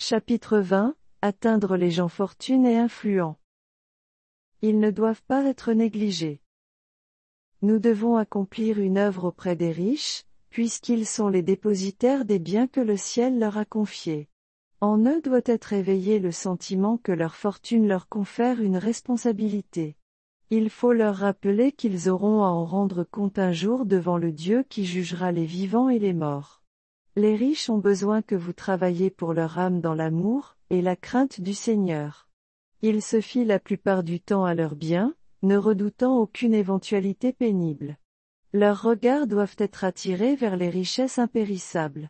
Chapitre 20, Atteindre les gens fortunés et influents. Ils ne doivent pas être négligés. Nous devons accomplir une œuvre auprès des riches, puisqu'ils sont les dépositaires des biens que le ciel leur a confiés. En eux doit être éveillé le sentiment que leur fortune leur confère une responsabilité. Il faut leur rappeler qu'ils auront à en rendre compte un jour devant le Dieu qui jugera les vivants et les morts. Les riches ont besoin que vous travailliez pour leur âme dans l'amour et la crainte du Seigneur. Ils se fient la plupart du temps à leurs biens, ne redoutant aucune éventualité pénible. Leurs regards doivent être attirés vers les richesses impérissables.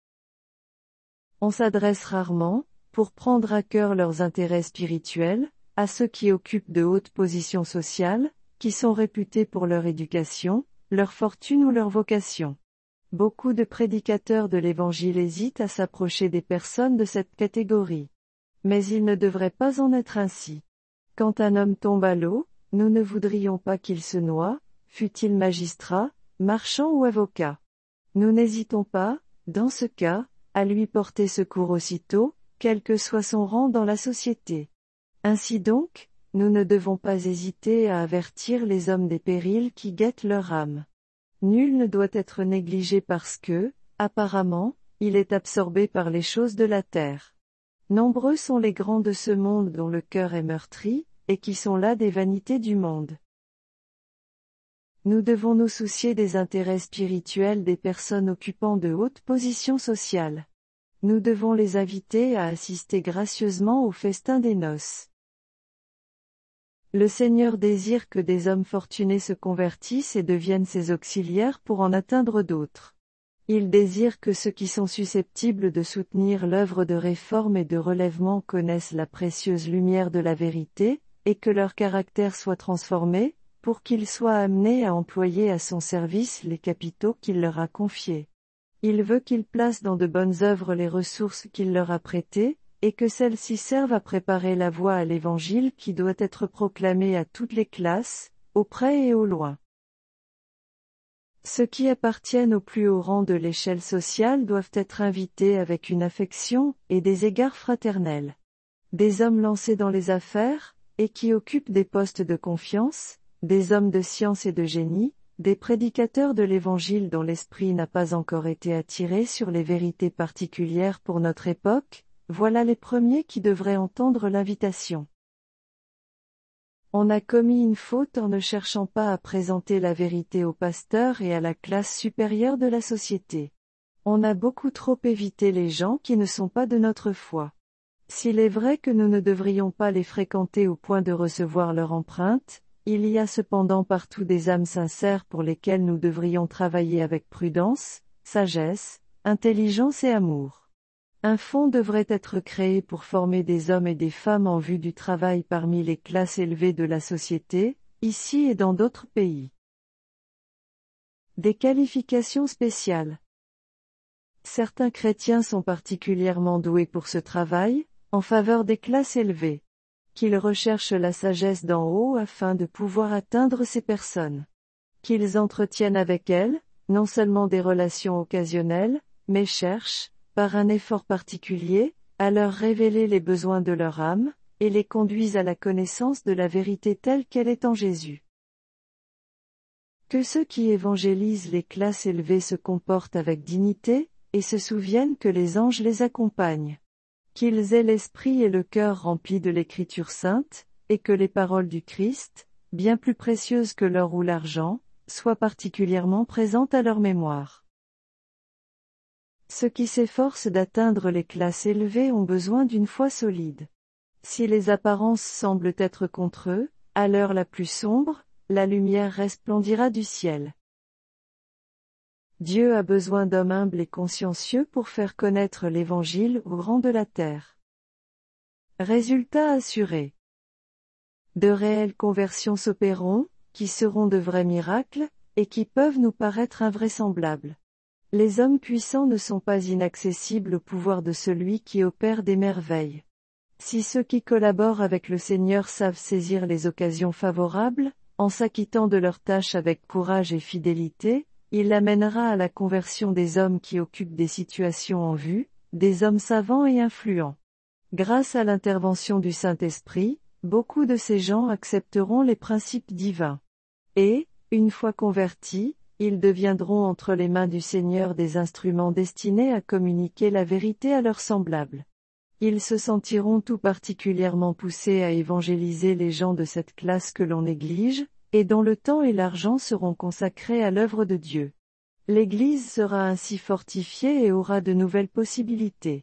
On s'adresse rarement, pour prendre à cœur leurs intérêts spirituels, à ceux qui occupent de hautes positions sociales, qui sont réputés pour leur éducation, leur fortune ou leur vocation. Beaucoup de prédicateurs de l'Évangile hésitent à s'approcher des personnes de cette catégorie. Mais il ne devrait pas en être ainsi. Quand un homme tombe à l'eau, nous ne voudrions pas qu'il se noie, fût-il magistrat, marchand ou avocat. Nous n'hésitons pas, dans ce cas, à lui porter secours aussitôt, quel que soit son rang dans la société. Ainsi donc, nous ne devons pas hésiter à avertir les hommes des périls qui guettent leur âme. Nul ne doit être négligé parce que, apparemment, il est absorbé par les choses de la terre. Nombreux sont les grands de ce monde dont le cœur est meurtri, et qui sont là des vanités du monde. Nous devons nous soucier des intérêts spirituels des personnes occupant de hautes positions sociales. Nous devons les inviter à assister gracieusement au festin des noces. Le Seigneur désire que des hommes fortunés se convertissent et deviennent ses auxiliaires pour en atteindre d'autres. Il désire que ceux qui sont susceptibles de soutenir l'œuvre de réforme et de relèvement connaissent la précieuse lumière de la vérité, et que leur caractère soit transformé, pour qu'ils soient amenés à employer à son service les capitaux qu'il leur a confiés. Il veut qu'ils placent dans de bonnes œuvres les ressources qu'il leur a prêtées, et que celles-ci servent à préparer la voie à l'Évangile qui doit être proclamé à toutes les classes, au près et au loin. Ceux qui appartiennent au plus haut rang de l'échelle sociale doivent être invités avec une affection et des égards fraternels. Des hommes lancés dans les affaires, et qui occupent des postes de confiance, des hommes de science et de génie, des prédicateurs de l'Évangile dont l'esprit n'a pas encore été attiré sur les vérités particulières pour notre époque, voilà les premiers qui devraient entendre l'invitation. On a commis une faute en ne cherchant pas à présenter la vérité aux pasteurs et à la classe supérieure de la société. On a beaucoup trop évité les gens qui ne sont pas de notre foi. S'il est vrai que nous ne devrions pas les fréquenter au point de recevoir leur empreinte, il y a cependant partout des âmes sincères pour lesquelles nous devrions travailler avec prudence, sagesse, intelligence et amour. Un fonds devrait être créé pour former des hommes et des femmes en vue du travail parmi les classes élevées de la société, ici et dans d'autres pays. Des qualifications spéciales. Certains chrétiens sont particulièrement doués pour ce travail, en faveur des classes élevées. Qu'ils recherchent la sagesse d'en haut afin de pouvoir atteindre ces personnes. Qu'ils entretiennent avec elles, non seulement des relations occasionnelles, mais cherchent, par un effort particulier, à leur révéler les besoins de leur âme, et les conduisent à la connaissance de la vérité telle qu'elle est en Jésus. Que ceux qui évangélisent les classes élevées se comportent avec dignité, et se souviennent que les anges les accompagnent. Qu'ils aient l'esprit et le cœur remplis de l'Écriture sainte, et que les paroles du Christ, bien plus précieuses que l'or ou l'argent, soient particulièrement présentes à leur mémoire. Ceux qui s'efforcent d'atteindre les classes élevées ont besoin d'une foi solide. Si les apparences semblent être contre eux, à l'heure la plus sombre, la lumière resplendira du ciel. Dieu a besoin d'hommes humbles et consciencieux pour faire connaître l'Évangile aux grands de la terre. Résultat assuré. De réelles conversions s'opéreront, qui seront de vrais miracles, et qui peuvent nous paraître invraisemblables. Les hommes puissants ne sont pas inaccessibles au pouvoir de celui qui opère des merveilles. Si ceux qui collaborent avec le Seigneur savent saisir les occasions favorables, en s'acquittant de leurs tâches avec courage et fidélité, il amènera à la conversion des hommes qui occupent des situations en vue, des hommes savants et influents. Grâce à l'intervention du Saint-Esprit, beaucoup de ces gens accepteront les principes divins. Et, une fois convertis, ils deviendront entre les mains du Seigneur des instruments destinés à communiquer la vérité à leurs semblables. Ils se sentiront tout particulièrement poussés à évangéliser les gens de cette classe que l'on néglige, et dont le temps et l'argent seront consacrés à l'œuvre de Dieu. L'Église sera ainsi fortifiée et aura de nouvelles possibilités.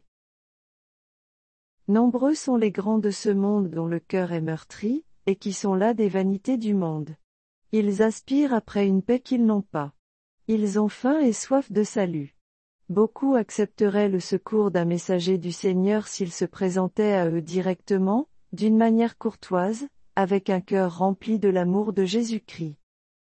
Nombreux sont les grands de ce monde dont le cœur est meurtri, et qui sont là des vanités du monde. Ils aspirent après une paix qu'ils n'ont pas. Ils ont faim et soif de salut. Beaucoup accepteraient le secours d'un messager du Seigneur s'il se présentait à eux directement, d'une manière courtoise, avec un cœur rempli de l'amour de Jésus-Christ.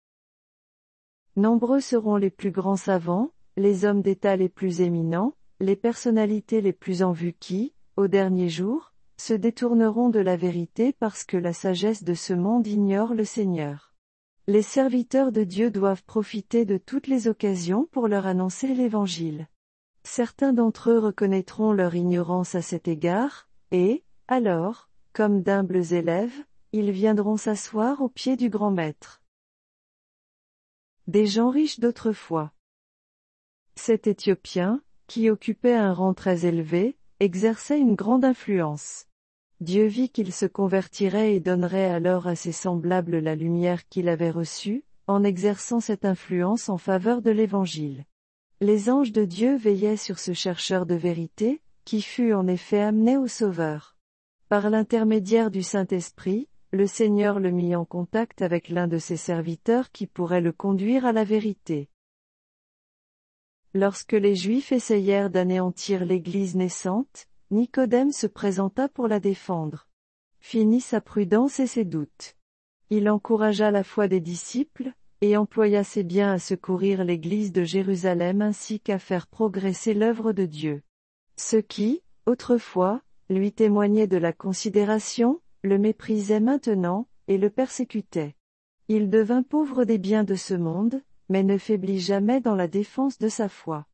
Nombreux seront les plus grands savants, les hommes d'État les plus éminents, les personnalités les plus en vue qui, au dernier jour, se détourneront de la vérité parce que la sagesse de ce monde ignore le Seigneur. Les serviteurs de Dieu doivent profiter de toutes les occasions pour leur annoncer l'Évangile. Certains d'entre eux reconnaîtront leur ignorance à cet égard, et, alors, comme d'humbles élèves, ils viendront s'asseoir aux pieds du grand maître. Des gens riches d'autrefois. Cet Éthiopien, qui occupait un rang très élevé, exerçait une grande influence. Dieu vit qu'il se convertirait et donnerait alors à ses semblables la lumière qu'il avait reçue, en exerçant cette influence en faveur de l'Évangile. Les anges de Dieu veillaient sur ce chercheur de vérité, qui fut en effet amené au Sauveur. Par l'intermédiaire du Saint-Esprit, le Seigneur le mit en contact avec l'un de ses serviteurs qui pourrait le conduire à la vérité. Lorsque les Juifs essayèrent d'anéantir l'Église naissante, Nicodème se présenta pour la défendre. Finit sa prudence et ses doutes. Il encouragea la foi des disciples, et employa ses biens à secourir l'Église de Jérusalem ainsi qu'à faire progresser l'œuvre de Dieu. Ceux qui, autrefois, lui témoignaient de la considération, le méprisaient maintenant, et le persécutaient. Il devint pauvre des biens de ce monde, mais ne faiblit jamais dans la défense de sa foi.